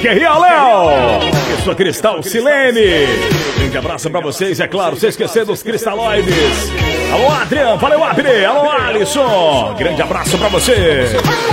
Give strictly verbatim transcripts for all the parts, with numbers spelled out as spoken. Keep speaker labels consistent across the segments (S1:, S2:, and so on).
S1: Q R A Léo e sua Cristal Silene. Grande abraço pra vocês, é claro, sem esquecer dos cristaloides. Alô, Adriano, valeu, Abner. Alô, Alisson, grande abraço pra você.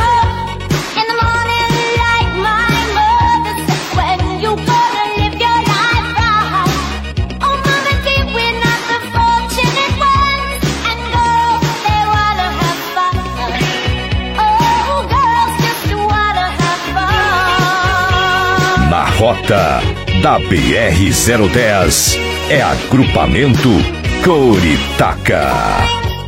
S2: Na rota da B R zero dez é Agrupamento Curitaca.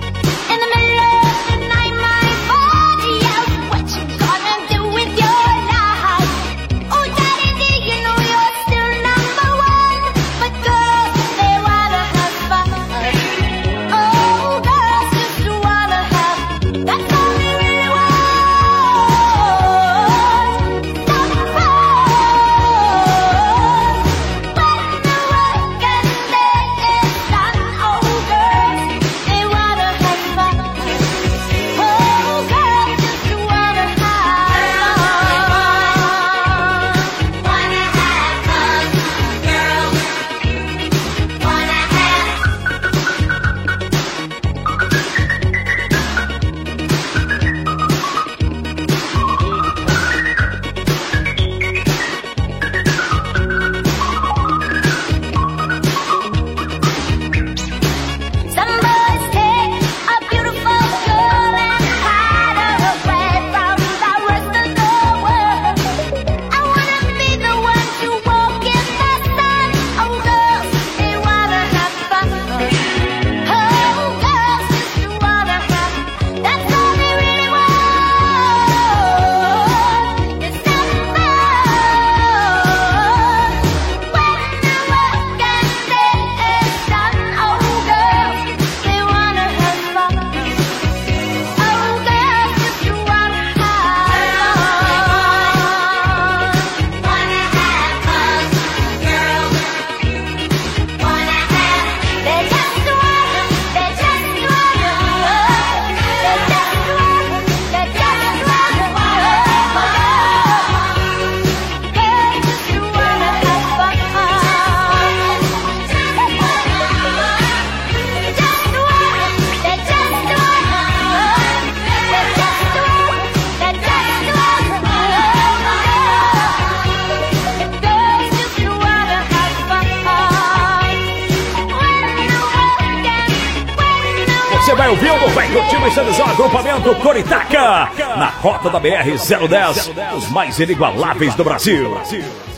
S1: Você vai ouvindo, vai curtindo esse visão Agrupamento Curitaca na rota da B R zero dez, os mais inigualáveis do Brasil.